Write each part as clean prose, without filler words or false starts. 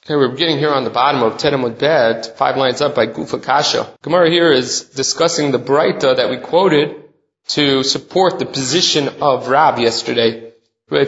Okay, we're beginning here on the bottom of Tedamud Bed, 5 lines up by Gufa Kasha. Gemara here is discussing the Braita that we quoted to support the position of Rav yesterday. The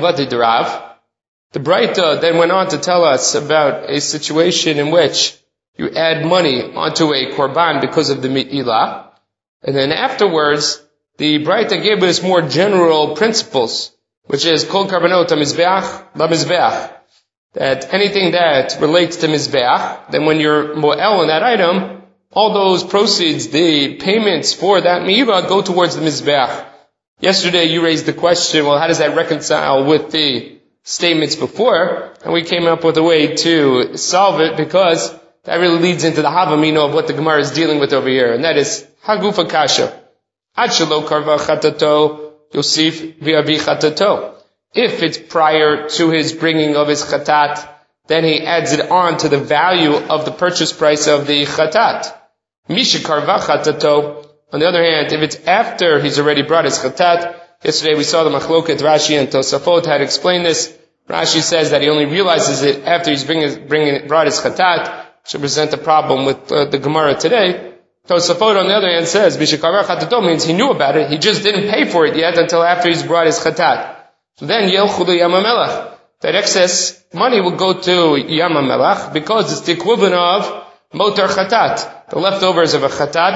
Braita then went on to tell us about a situation in which you add money onto a korban because of the mi'ilah, and then afterwards, the Braita gave us more general principles, which is Kol Karbanot HaMizbeach LaMizbeach. That anything that relates to Mizbeach, then when you're mo'el on that item, all those proceeds, the payments for that mi'ilah go towards the Mizbeach. Yesterday you raised the question, well, how does that reconcile with the statements before? And we came up with a way to solve it, because that really leads into the Havamino of what the Gemara is dealing with over here, and that is Hagufa Kasha. Ad shelo karva chatato, Yosif v'avi chatato. If it's prior to his bringing of his chatat, then he adds it on to the value of the purchase price of the chatat. Misha karva chatato. On the other hand, if it's after he's already brought his chatat, yesterday we saw the machloket Rashi and Tosafot had explained this. Rashi says that he only realizes it after he's brought his chatat, should present a problem with the Gemara today. Tosafot on the other hand says, Misha karva chatato means he knew about it, he just didn't pay for it yet until after he's brought his chatat. So then, Yelchu Yam HaMelech. That excess money will go to Yam HaMelech because it's the equivalent of Motar Chatat. The leftovers of a Chatat,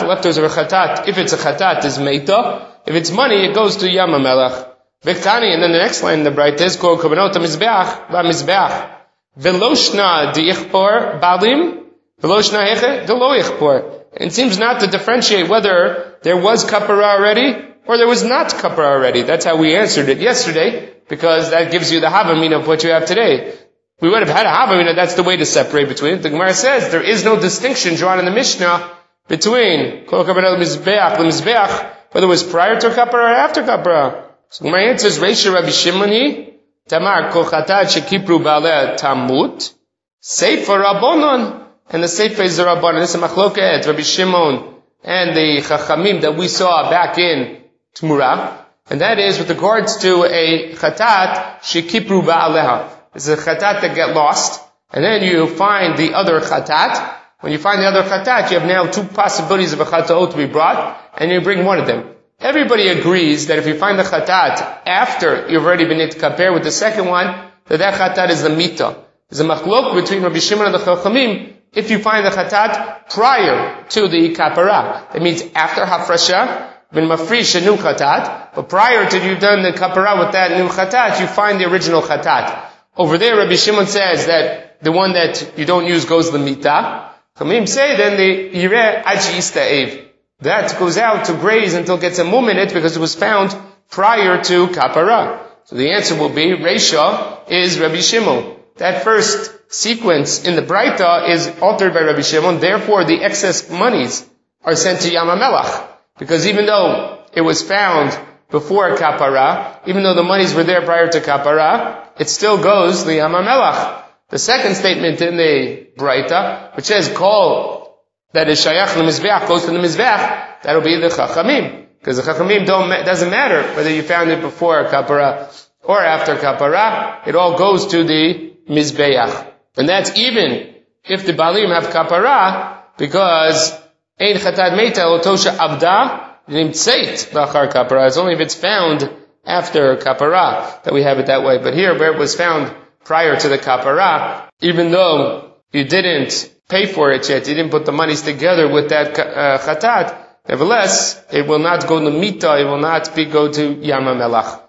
if it's a Chatat, is Meita. If it's money, it goes to Yam HaMelech. Viktani, and then the next line in the Braita is Kol Korbanot HaMizbeach LaMizbeach. Veloshna Di'echpor Balim, Veloshna Heche Delo Ichpor. It seems not to differentiate whether there was kapara already or there was not kapara already. That's how we answered it yesterday, because that gives you the havamina of what you have today. We would have had a havamina, that's the way to separate between it. The Gemara says there is no distinction drawn in the Mishnah between Kol Karbanot Mizbeach, whether it was prior to kapara or after kapara. So the Gemara answers, Reisha Rabbi Shimoni, Tamar Kol Chatat Shekipru Baaleh Tamut, Seifa Rabbanon, and the Seifa is the Rabbanon. This is a machloket, Rabbi Shimon, and the Chachamim that we saw back in Tmura, and that is with regards to a chatat shekipru ba'aleha. This is a chatat that get lost, and then you find the other chatat. When you find the other chatat, you have now 2 possibilities of a chatat to be brought, and you bring one of them. Everybody agrees that if you find the chatat after you've already been itkaper with the second one, that chatat is the mita. There's a machlok between Rabbi Shimon and the Chachamim. If you find the chatat prior to the kapara, that means after hafrasha, bin mafrish a new chatat, but prior to you've done the kapara with that new chatat, you find the original chatat. Over there, Rabbi Shimon says that the one that you don't use goes the mita. Chamim say then the yireh achi ista'ev. That goes out to graze until it gets a mum in it because it was found prior to kapara. So the answer will be, Reisha is Rabbi Shimon. That first sequence in the Braita is altered by Rabbi Shimon, therefore the excess monies are sent to Yam HaMelech. Because even though it was found before kapara, even though the monies were there prior to kapara, it still goes to Yam HaMelech. The second statement in the Braita, which says call that is shayach l'mizbeach, goes to the mizbeach, that'll be the Chachamim. Because the Chachamim doesn't matter whether you found it before kapara or after kapara, it all goes to the mizbeach. And that's even if the Balim have kapara, because Ein chatat meita otosha abda nimtzeit b'achar kapara. It's only if it's found after kapara that we have it that way. But here, where it was found prior to the kapara, even though you didn't pay for it yet, you didn't put the monies together with that chatat, nevertheless, it will not go to mita, it will not go to Yam HaMelech.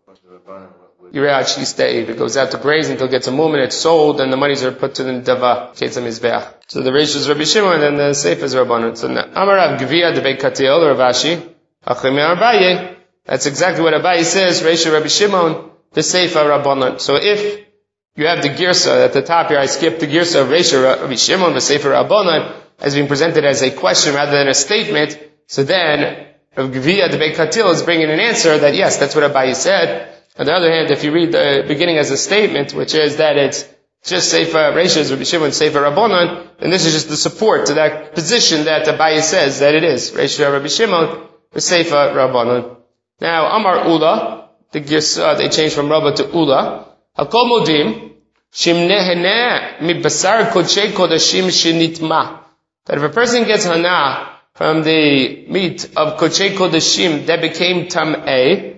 It goes out to graze until it gets a moment, it's sold, and the monies are put to the Dava, Ketzah Mizbeach. So the Reish is Rabbi Shimon, and the Seif is Rabbanon. So Amarav Gvia Debei Katil, or Ravashi, Achimei Abaye. That's exactly what Abaye says, Reish Rabbi Shimon, the Seif Rabbanon. So if you have the Girsa at the top here, I skipped the Girsa of Reish Rabbi Shimon, the Seif Rabbanon, as being presented as a question rather than a statement. So then, Rav Gvia Debei Katil is bringing an answer that yes, that's what Abaye said. On the other hand, if you read the beginning as a statement, which is that it's just Seifa Reishas, Rabbi Shimon, Seifa Rabbanon, then this is just the support to that position that Abaye says that it is. Reishas Rabbi Shimon, Seifa Rabbanon. Now, Amar Ula, the Girsa, they changed from Rabba to Ula. Hakol Modim, Shimnehene mibasar kodshe kodashim shenitma. That if a person gets hana from the meat of kodshe kodashim that became tam'eh,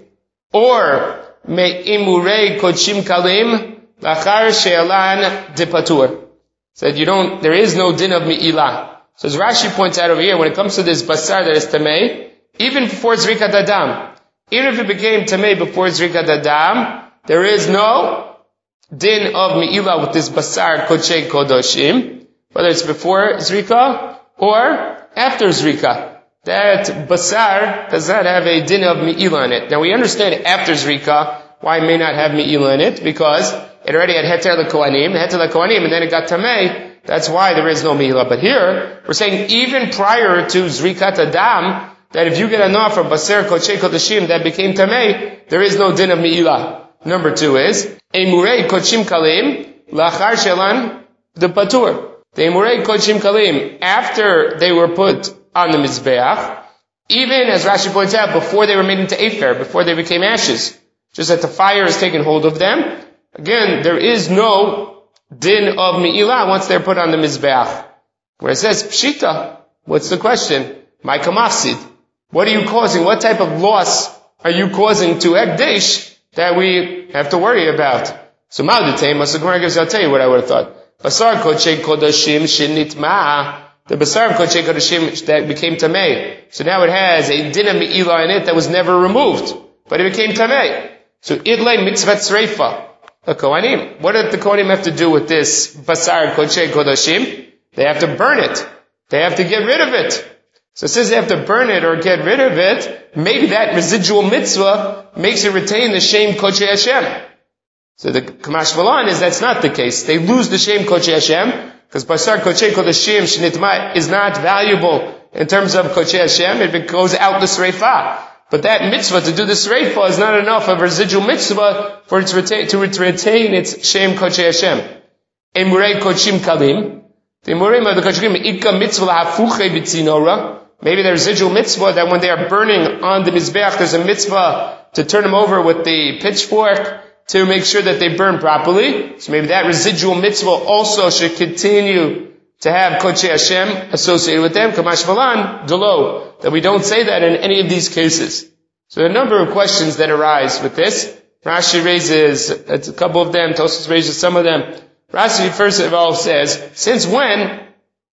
or me'imurei kodshim kalim lachar she'elan depatur. Said there is no din of mi'ilah. So as Rashi points out over here, when it comes to this basar that is tamei, even before zrikat adam, even if it became tamei before zrikat adam, there is no din of mi'ilah with this basar kodshe kodoshim, whether it's before zrika or after zrika. That basar does not have a din of mi'ilah in it. Now we understand after zrika why it may not have mi'ilah in it, because it already had heter l'kohanim, and then it got tamei. That's why there is no mi'ilah. But here, we're saying even prior to zrikat adam, that if you get a na from basar kodshe kodashim that became tamei, there is no din of mi'ilah. Number 2 is, emurei kodshim kalim, lachar shelan de patur. The emurei kodshim kalim, after they were put on the mizbeach, even as Rashi points out, before they were made into afer, before they became ashes, just that the fire has taken hold of them, again, there is no din of mi'ilah once they're put on the mizbeach. Where it says pshita, what's the question? My kamafsid. What are you causing? What type of loss are you causing to Ekdesh that we have to worry about? So Ma'aditei, Masagmar gives, I'll tell you what I would have thought. Basar kodshe kodashim shenitma. The basar of kodshe kodashim that became tamei. So now it has a din of mi'ilah in it that was never removed, but it became tamei. So idlei mitzvat sreifa. The Kohanim. What did the Kohanim have to do with this basar kodshe kodashim? They have to burn it. They have to get rid of it. So since they have to burn it or get rid of it, maybe that residual mitzvah makes it retain the shem Kodshe Hashem. So the Kamash Malan is that's not the case. They lose the shem Kodshe Hashem, because Basar Kodshe Kodashim Shnitma is not valuable in terms of Kodshe Hashem. It goes out the Sreifa. But that mitzvah to do the Sreifa is not enough of a residual mitzvah for it to retain its shem Kodshe Hashem. Emurei Kodshim Kalim. The Emurim of the Kodshim Ikka Mitzvah Hafuche B'Tzinora. Maybe the residual mitzvah that when they are burning on the mizbeach, there's a mitzvah to turn them over with the pitchfork to make sure that they burn properly. So maybe that residual mitzvah also should continue to have Kodshe Hashem associated with them. Kamash Malan, Delo, that we don't say that in any of these cases. So there are a number of questions that arise with this. Rashi raises a couple of them, Tosfos raises some of them. Rashi first of all says, since when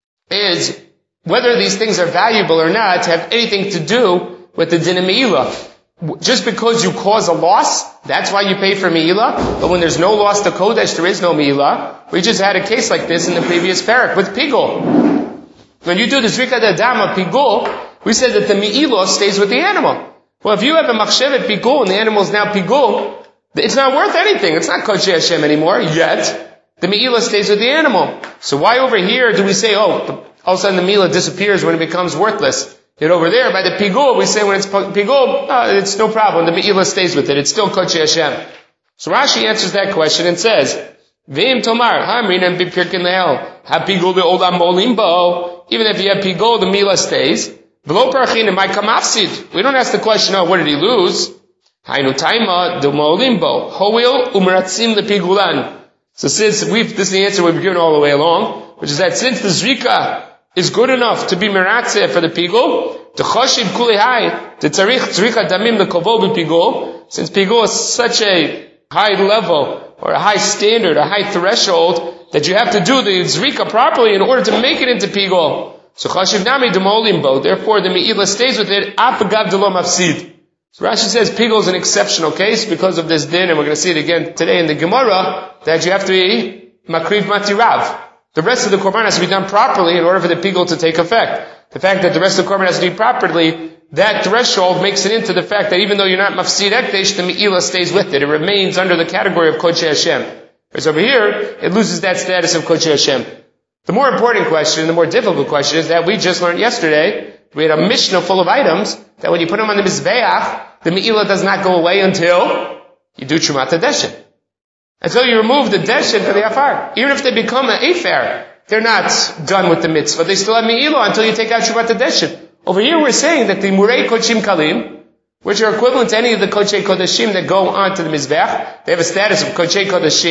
is whether these things are valuable or not have anything to do with the din of mi'ilah? Just because you cause a loss, that's why you pay for mi'ilah. But when there's no loss to kodesh, there is no mi'ilah. We just had a case like this in the previous parak with pigul. When you do the zrikat adam of pigul, we said that the mi'ilah stays with the animal. Well, if you have a machshevet pigul and the animal is now pigul, it's not worth anything. It's not Kodshe Hashem anymore, yet the mi'ilah stays with the animal. So why over here do we say, all of a sudden the mi'ilah disappears when it becomes worthless? Yet over there, by the pigul, we say when it's pigul, it's no problem. The mi'ilah stays with it. It's still Kodshe Hashem. So Rashi answers that question and says, V'im tomar, ha'amrinam b'pirkin le'el, ha'pigul le'olam molimbo. Even if you have pigul, the mi'ilah stays. V'lo parachin, my kamafsid. We don't ask the question, what did he lose? Hainu taima, the molimbo. Ho'il umratzim le'pigulan. So since this is the answer we've given all the way along, which is that since the zrika is good enough to be meratzeh for the pigul, the choshiv kulihai, the tzarich zrika damim lekovol b'pigul, since pigul is such a high level, or a high standard, a high threshold, that you have to do the zrika properly in order to make it into pigul. So choshiv nami demolimbo, therefore the mi'ilah stays with it, apagav delo mafsid. So Rashi says pigul is an exceptional case because of this din, and we're going to see it again today in the Gemara, that you have to be makriv matirav. The rest of the korban has to be done properly in order for the pigul to take effect. The fact that the rest of the korban has to be properly, that threshold makes it into the fact that even though you're not mafsid ekdesh, the mi'ilah stays with it. It remains under the category of Kodshe Hashem. Whereas over here, it loses that status of Kodshe Hashem. The more important question, the more difficult question is that we just learned yesterday, we had a Mishnah full of items that when you put them on the mizbeach, the mi'ilah does not go away until you do Trumat HaDeshen. Until you remove the deshen for the afar. Even if they become an afer, they're not done with the mitzvah. They still have mi'ilah until you take out Trumat HaDeshen. Over here we're saying that the murei kodshim kalim, which are equivalent to any of the kodshe kodashim that go onto the mizbeach, they have a status of kodshe kodashim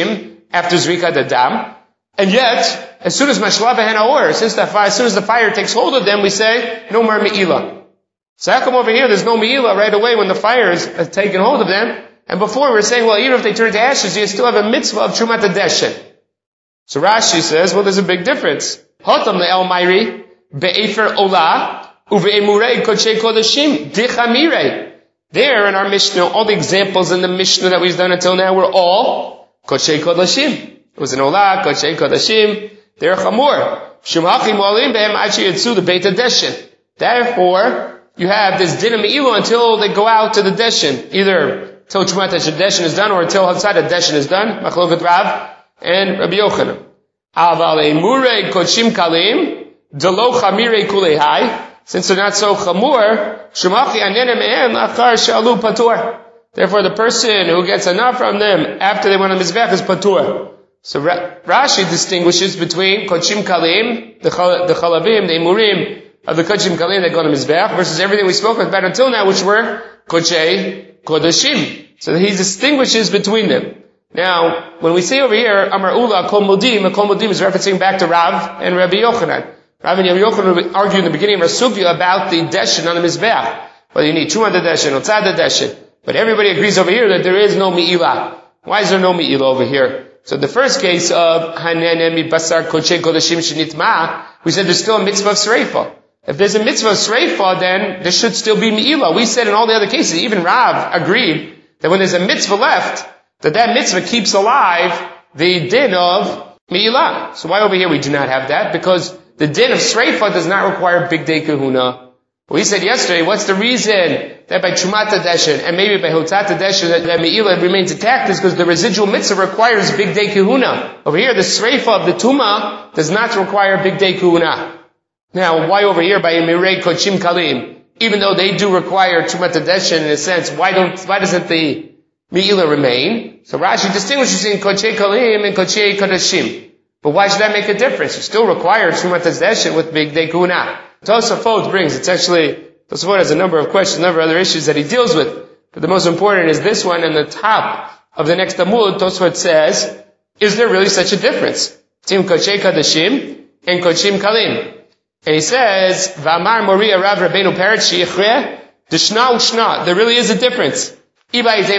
after Zrika Dadam. And yet, as soon as Mashla Behen Haor, as soon as the fire takes hold of them, we say, no more Me'ilah. So how come over here there's no Me'ilah right away when the fire is taken hold of them? And before we were saying, well, even if they turn to ashes, you still have a mitzvah of Trumat Adeshen. So Rashi says, well, there's a big difference. Hotam le'el Mairi, be'efer olah, uve'emurei kodshe kodashim, dichamire. There in our Mishnah, all the examples in the Mishnah that we've done until now were all kodshe kodashim. It was an olah, kodshe kodashim, they're chamur. Shumachim olim be'em achi yitzu the Beit HaDeshen. Therefore, you have this din of Me'ilah until they go out to the Deshen. Either till Trumat Deshen is done or until Hatzad Deshen is done. Machloket Rav and Rabbi Yochanan. Aval emurei kodshim kalim, delo chamire kulehai. Since they're not so chamur, shumachi anenem me'en achar shalu patur. Therefore, the person who gets enough from them after they went on the mizbech is patur. So Rashi distinguishes between kodshim kalim, the chalavim, the emurim of the kodshim kalim that go on the mizbech, versus everything we spoke about until now, which were kodshe kodashim. So he distinguishes between them. Now, when we say over here, Amar Ula Kol Modim is referencing back to Rav and Rabbi Yochanan. Rav and Rabbi Yochanan argue in the beginning of Rasugya about the Deshen on the Mizbeach. Whether you need Truma the Deshen or Tzad the Deshen. But everybody agrees over here that there is no Me'ilah. Why is there no Me'ilah over here? So the first case of Hanene Basar Kodshe Kodashim Shinitma, we said there's still a mitzvah of Sreifa. If there's a mitzvah of Sreifa, then there should still be Me'ilah. We said in all the other cases, even Rav agreed that when there's a mitzvah left, that mitzvah keeps alive the din of Me'ilah. So why over here we do not have that? Because the din of Sreifa does not require Big Day Kahuna. We said yesterday, what's the reason that by Trumat Deshen and maybe by Hotzat Deshen that Me'ilah remains intact is because the residual mitzvah requires Big Day Kahuna. Over here, the Sreifa of the Tuma does not require Big Day Kahuna. Now, why over here by Emirei Kodshim Kalim? Even though they do require Trumat Deshen in a sense, why doesn't the Me'ilah remain? So Rashi distinguishes between Kodshe Kalim and Kodshe Kodashim. But why should that make a difference? You still require Trumat Deshen with Big Day Kuna. Tosafot brings, Tosafot has a number of questions, a number of other issues that he deals with. But the most important is this one, in the top of the next Amud, Tosafot says, is there really such a difference between Kodshe Kodashim and Kodshim Kalim? And he says, V'amar Mori Rav Rabbeinu Peretz Sheichre, Deshna Ushna. There really is a difference. Says either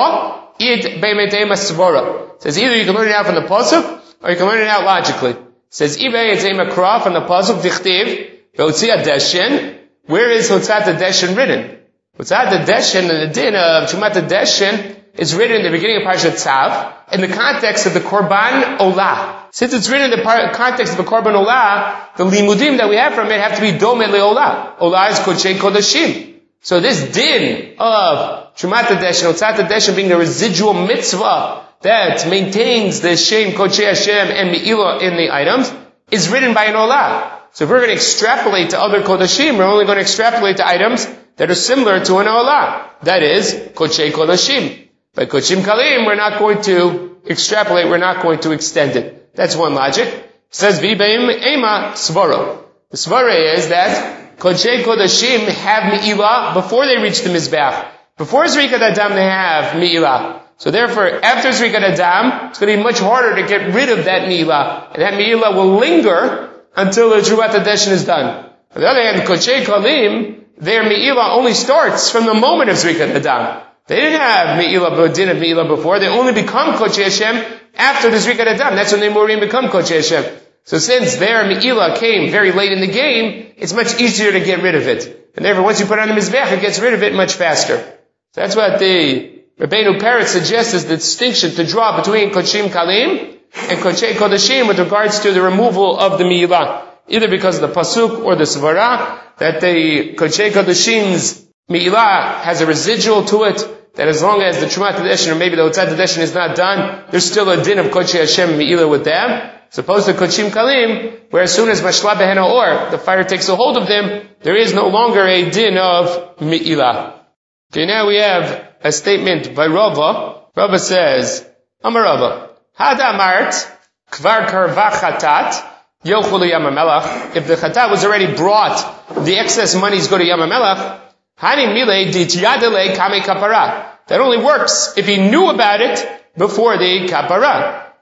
you can learn it out from the pasuk or you can learn it out logically. Says Ibay Makra from the pasuk Dichtiv Hotzat Deshen. Where is Hotzat Deshen written? Hotzat Deshen and the din of Trumat Deshen is written in the beginning of Parshat Tzav in the context of the Korban Olah. Since it's written in the context of the Korban Olah, the limudim that we have from it have to be Dome LeOlah. Olah is Kodshe Kodashim. So this din of Trumat Deshen, Hotzat Deshen being the residual mitzvah that maintains the Shem, Kodshe Hashem, and Me'ilah in the items, is written by an Olah. So if we're going to extrapolate to other Kodashim, we're only going to extrapolate to items that are similar to an Olah. That is, Kodshe Kodashim. By Kodshim Kalim, we're not going to extrapolate, we're not going to extend it. That's one logic. It says, V'beim Ema Svara. The Svara is that Kodshe Kodashim have Me'ilah before they reach the Mizbeach. Before Zrikat Adam, they have Me'ilah. So therefore, after Zrikat Adam, it's going to be much harder to get rid of that Me'ilah. And that Me'ilah will linger until the Trumat Deshen is done. On the other hand, Kodshe Kalim, their Me'ilah only starts from the moment of Zrikat Adam. They didn't have Me'ilah before. They only become Kodshe Hashem after the Zrikat Adam. That's when the Emurim become Kodshe Hashem. So since their Me'ilah came very late in the game, it's much easier to get rid of it. And therefore, once you put it on the Mizbech, it gets rid of it much faster. So that's what the Rabbeinu Peretz suggests as the distinction to draw between Kodshim Kalim and Kodshe Kodashim with regards to the removal of the Me'ilah. Either because of the Pasuk or the Svara, that the Kodshe Kodashim's Me'ilah has a residual to it, that as long as the Trumat Deshen or maybe the Hotzat Deshen is not done, there's still a din of Kodshe Hashem Me'ilah with them. As opposed to Kodshim Kalim, where as soon as Mashla Behen Haor, the fire takes a hold of them, there is no longer a din of Me'ilah. Okay, now we have a statement by Rava. Rava says, Amar Rava, Had Amart, Kvar Karva Chatat, Yochul Yam HaMelech. If the Chatat was already brought, the excess monies go to Yam HaMelech. Hani Mile Dityadele Kame Kapara. That only works if he knew about it before the Kapara.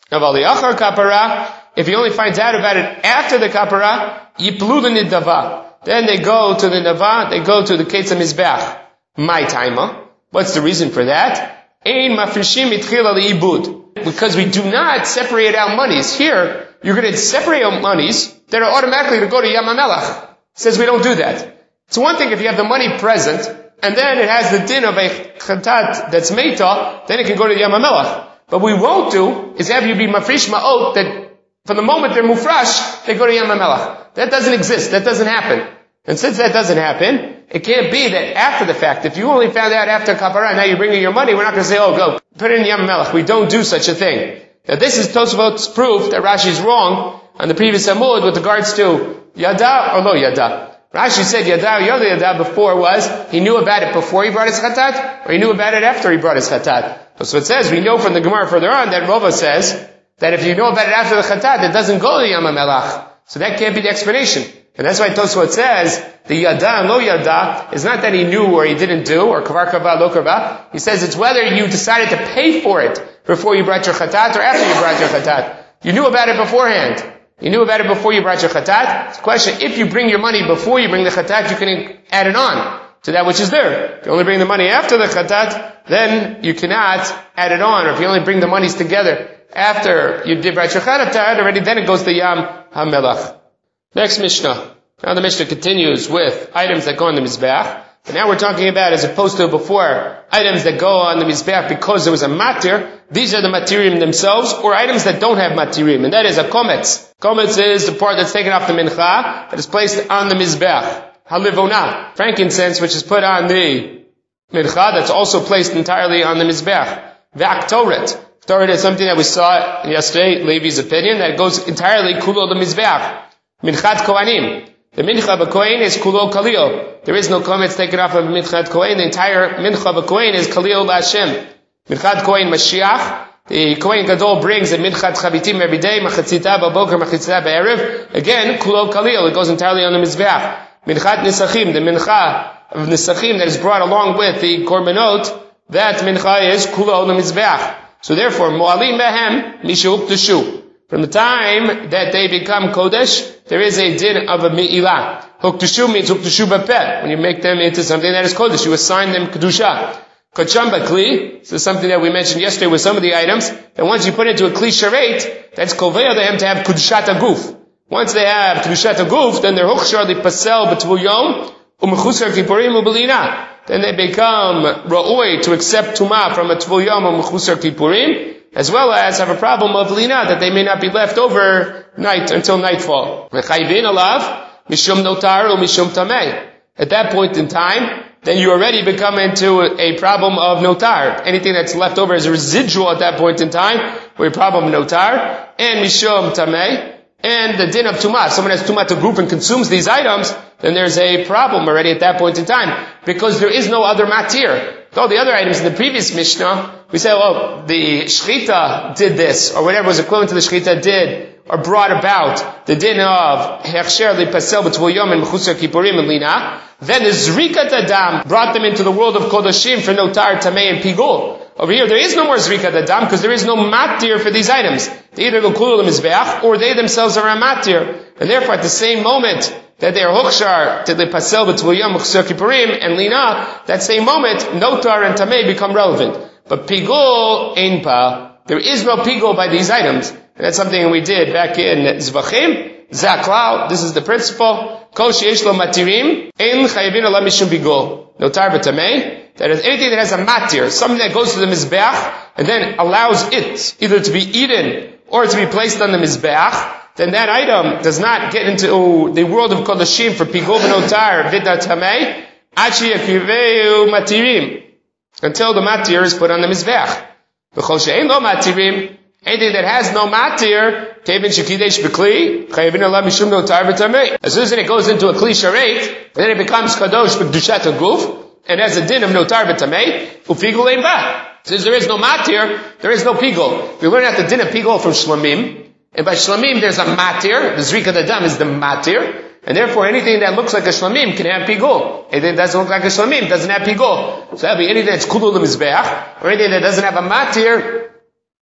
If he only finds out about it after the kapara, yiplu l'nidava. Then they go to the nava, they go to the Ketz HaMizbeach. My taima. What's the reason for that? Ein mafrishim itchila li'ibud. Because we do not separate out monies. Here, you're going to separate out monies that are automatically to go to Yam HaMelech. It says we don't do that. It's one thing if you have the money present, and then it has the din of a chatat that's meita, then it can go to Yam HaMelech. But what we won't do is have you be mafrish ma'ot that from the moment they're mufrash, they go to Yam HaMelech. That doesn't exist. That doesn't happen. And since that doesn't happen, it can't be that after the fact, if you only found out after kapara, now you're bringing your money, we're not going to say, oh, go, put it in Yam HaMelech. We don't do such a thing. Now this is Tosafot's proof that Rashi is wrong on the previous Amud with regards to Yada or Lo Yada. Rashi said Yada or Yada Yada before was, he knew about it before he brought his chatat, or he knew about it after he brought his chatat. So it says, we know from the Gemara further on that Rova says that if you know about it after the chatat, it doesn't go to Yam HaMelech. So that can't be the explanation. And that's why Tosfot says the Yada and Lo Yada is not that he knew or he didn't do, or Kavar Kava, Lo Kava. He says it's whether you decided to pay for it before you brought your chatat or after you brought your chatat. You knew about it beforehand. You knew about it before you brought your chatat. It's a question, if you bring your money before you bring the chatat, you can add it on to that which is there. If you only bring the money after the chatat, then you cannot add it on. Or if you only bring the monies together after you did brought your chatat already, then it goes to Yam HaMelech. Next Mishnah. Now the Mishnah continues with items that go on the Mizbeach. But now we're talking about, as opposed to before, items that go on the Mizbeach because there was a matir. These are the matirim themselves, or items that don't have matirim. And that is a kometz. Kometz is the part that's taken off the mincha, that is placed on the Mizbeach. Halivona. Frankincense, which is put on the mincha, that's also placed entirely on the Mizbeach. V'aktoret. Aktoret is something that we saw yesterday, Levi's opinion, that goes entirely kulo the Mizbeach. Minchat Kohanim. The mincha of a Kohen is kulo kalil. There is no kometz taken off of minchat Kohen. The entire mincha of a Kohen is kalil l'Hashem. Minchat Kohen Mashiach. The Kohen Gadol brings the minchat chavitim every day. Machatzita b'boker, machatzita b'erev. Again, kulo kalil. It goes entirely on the mizbeach. Minchat Nisachim. The mincha of Nisachim that is brought along with the korbanot. That mincha is kulo on the mizbeach. So therefore, mo'alim behem mishuk t'shu. From the time that they become kodesh, there is a din of a mi'ilah. Huktushu means huktushu b'peh. When you make them into something that is kodesh, you assign them kedusha. Kacham b'kli, this is something that we mentioned yesterday with some of the items, that once you put into a kli sharet, that's koveya them to have kedushat aguf. Once they have kedushat aguf, then they're hukshar lipasel b'tvul yom, u'mechusar kippurim u'belina. Then they become ra'oi to accept tumah from a tvul yom u'mechusar kippurim, as well as have a problem of lina, that they may not be left over night until nightfall. At that point in time, then you already become into a problem of notar. Anything that's left over as a residual at that point in time, we're a problem of notar, and mishum tameh, and the din of tumah. If someone has tumah to group and consumes these items, then there's a problem already at that point in time, because there is no other matir. All the other items in the previous Mishnah, we say, oh, the Shechita did this, or whatever was equivalent to the Shechita did, or brought about the din of Hechsher Lipasel B'Tvul Yom and Mechusar Kippurim and Lina. Then the Zrikat Adam brought them into the world of Kodashim for Notar, Tamei, and Pigul. Over here, there is no more Zrikat Adam, because there is no matir for these items. They either go Kulul Mizbeach, or they themselves are a matir. And therefore, at the same moment that they are hukshar to the pasel b'tvul yom mechusar kippurim and lina, that same moment, notar and tamei become relevant. But pigul ein pa. There is no pigul by these items. And that's something we did back in Zvachim. Zaklau, this is the principle. Kol sheyesh lo matirim, ein chayavin ala mishum pigul. Notar v'tamei. That is anything that has a matir, something that goes to the mizbeach, and then allows it either to be eaten or to be placed on the mizbeach, then that item does not get into the world of kodashim for pigul v'notar v'da tamei, achi yakiveu matirim, until the matir is put on the mizbeach. V'chol she'ein lo matirim, anything that has no matir, tevin shekidesh b'kli, chayavin ala mishum notar v'tamei. As soon as it goes into a kli sharet, then it becomes kadosh b'kedushat haguf, and has a din of notar v'tamei, ufigul ein ba. Since there is no matir, there is no pigul. We learn out the din of pigul from shlamim, and by shlamim there's a matir. The zrika dadam is the matir, and therefore anything that looks like a shlamim can have pigul. Anything that doesn't look like a shlamim doesn't have pigul. So that'll be anything that's kulul l'mizbeach, or anything that doesn't have a matir,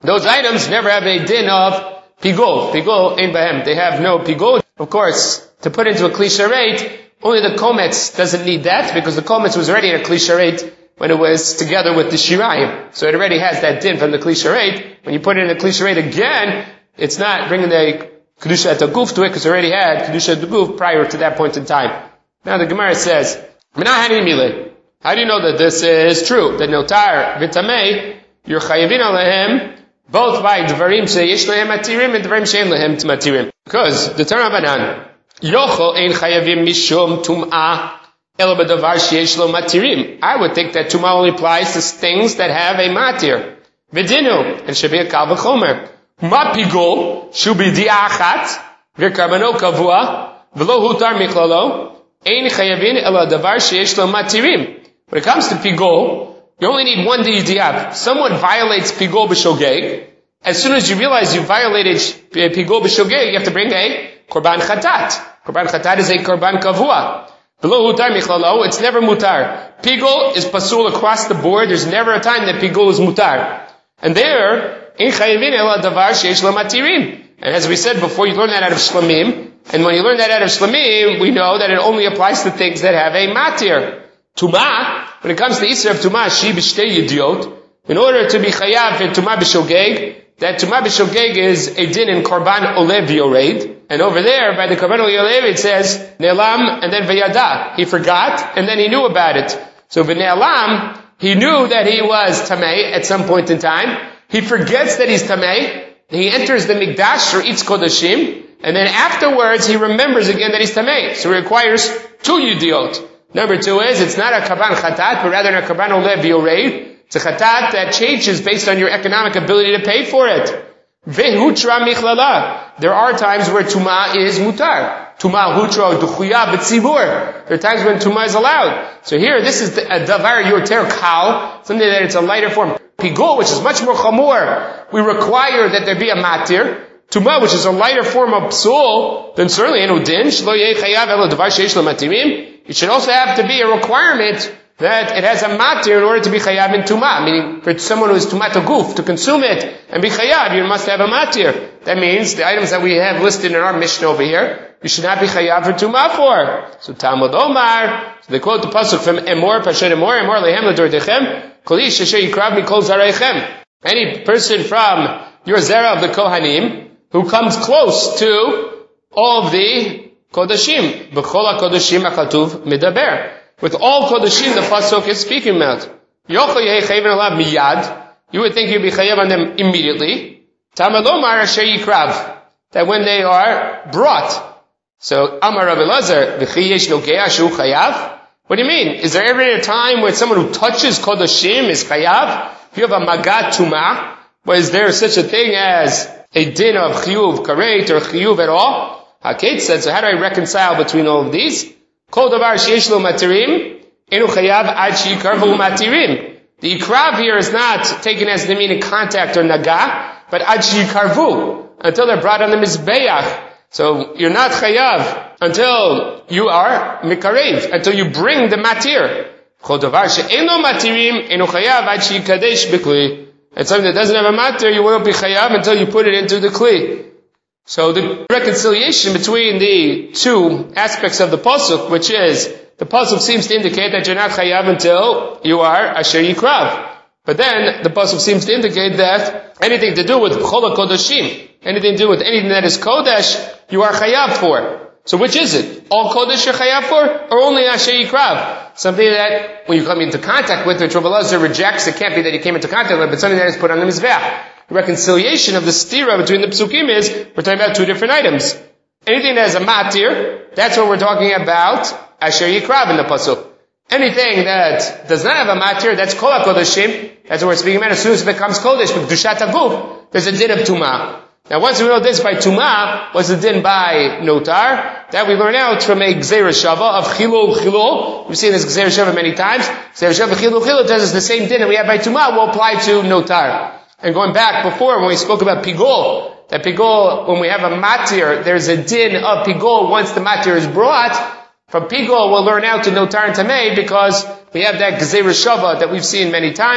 Those items never have a din of pigol. Pigol ein bahem. They have no pigol. Of course, to put into a kli sharet, only the kometz doesn't need that, because the kometz was already in a kli sharet when it was together with the shirayim. So it already has that din from the kli sharet. When you put it in the kli sharet again, it's not bringing the kedusha at the guf to it, because it already had kedusha at the guf prior to that point in time. Now the Gemara says, how do you know that this is true? That notar v'tamei, you're chayavin alehem, both by dvarim sheyesh lehem matirim and dvarim she'en lehem matirim. Because the Torah Banan, yochol ein chayavim mishum tum'ah ela b'davar sheyesh lo matirim. I would think that tum'ah only applies to things that have a matir. V'dinu, and should be a kal v'chomer. Ma pigol, shu b'di'ah achat, v'karbano kavua, v'lo hutar michlalo, ein chayavin ela davar sheyesh lo matirim. When it comes to pigol, you only need one di'ah. Someone violates pigol b'shogeg. As soon as you realize you violated pigol b'shogeg, you have to bring a korban chatat. Korban chatat is a korban kavua. Below hutar michlalo, it's never mutar. Pigol is pasul across the board. There's never a time that pigol is mutar. And there, ein chayavin ela davar sheyesh lo matirim. And as we said before, you learn that out of Shlamim. And when you learn that out of Shlamim, we know that it only applies to things that have a matir. Tumah, when it comes to Isra of Tumah, she b'shtei yidiot. In order to be chayav in Tumah b'shogeg, that Tumah b'shogeg is a din in Korban Olev Yored. And over there, by the Korban Olev, it says, Ne'elam, and then Vayada. He forgot, and then he knew about it. So V'ne'elam, he knew that he was Tamei at some point in time. He forgets that he's Tamei. He enters the Mikdash or eats Kodashim. And then afterwards, he remembers again that he's Tamei. So it requires 2 Yidiot. Number 2 is, it's not a Karban Chatat, but rather a Karban Olev Yored. It's a Chatat that changes based on your economic ability to pay for it. Vehutra Michlala. There are times where Tumah is mutar. Tumah hutra duchuya b'tzibur. There are times when Tumah is allowed. So here, this is a davar yoter kal, something that it's a lighter form. Pigol, which is much more chamor, we require that there be a matir. Tumah, which is a lighter form of psul, then certainly enu din, shlo yeh chayav elo davar sheish lo matirim. It should also have to be a requirement that it has a matir in order to be chayav in tumah. Meaning, for someone who is tumah to guf, to consume it and be chayav, you must have a matir. That means the items that we have listed in our Mishnah over here, you should not be chayav for tumah for. So Talmud Omar, so they quote the pasuk from Emor, Pashat Emor, Emor lehem l'dordechem, kol ish asher yikrav mikol zareichem. Any person from your zera of the Kohanim, who comes close to all of the Kodashim. B'chol HaKodashim HaKatuv Midaber. With all Kodashim, the pasuk is speaking about. Yochel Yehei Chayven Alav Miyad. You would think you'd be chayav on them immediately. Talmud Omar Asher Yikrav. That when they are brought. So, Amar Rav Elazar, V'chi yesh nogea shu chayav? What do you mean? Is there ever a time when someone who touches Kodashim is chayav? If you have a Magat Tumah, well, is there such a thing as a din of chiyuv karet or chiyuv at all? Hakait said, so how do I reconcile between all of these? Kol davar sheyesh lo matirim, enu chayav ad sheyikarvu matirim. The ikrav here is not taken as the meaning contact or naga, but ad sheyikarvu, until they're brought on the mizbeach. So you're not chayav until you are mikarev, until you bring the matir. Kol davar she'en lo matirim, enu chayav ad sheyikadesh b'kli. And something that doesn't have a matir, you won't be chayav until you put it into the kli. So the reconciliation between the two aspects of the pasuk, which is, the pasuk seems to indicate that you're not chayav until you are asher yikrav. But then, the pasuk seems to indicate that anything to do with chol kodashim, anything to do with anything that is kodesh, you are chayav for. So which is it? All kodesh you're chayav for, or only asher yikrav? Something that, when you come into contact with, which Rav Elazar rejects, it can't be that you came into contact with, but something that is put on the mizbeach. The reconciliation of the stira between the psukim is, we're talking about 2 different items. Anything that has a matir, that's what we're talking about, asher yikrav in the pasuk. Anything that does not have a matir, that's kol kodashim, that's what we're speaking about. As soon as it becomes kodesh, but kedushat haguf, there's a din of tumah. Now once we know this by tumah, what's the din by notar? That we learn out from a gzeira shava of chilul chilul. We've seen this gzeira shava many times. Gzeira shava chilul chilul tells us the same din that we have by tumah will apply to notar. And going back before, when we spoke about pigol, that pigol, when we have a matir, there's a din of pigol once the matir is brought. From pigol, we'll learn out to notar and tamei, because we have that gzeira shava that we've seen many times.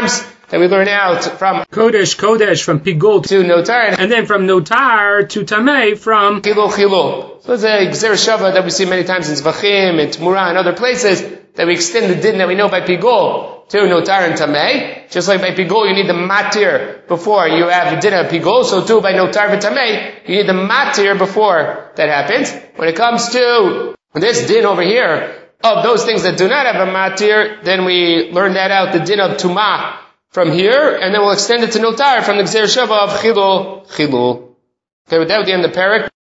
that we learn out from Kodesh from Pigul to Notar, and then from Notar to Tameh from Chilul. So it's a Gzer Shava that we see many times in Zvachim and Tmura and other places, that we extend the din that we know by Pigul to Notar and Tameh. Just like by Pigul you need the Matir before you have the din of Pigul, so too by Notar and Tameh you need the Matir before that happens. When it comes to this din over here, of those things that do not have a Matir, then we learn that out, the din of Tumah, from here, and then we'll extend it to Notar from the Gzer Shava of Chilul. Okay, with that, we end the parak.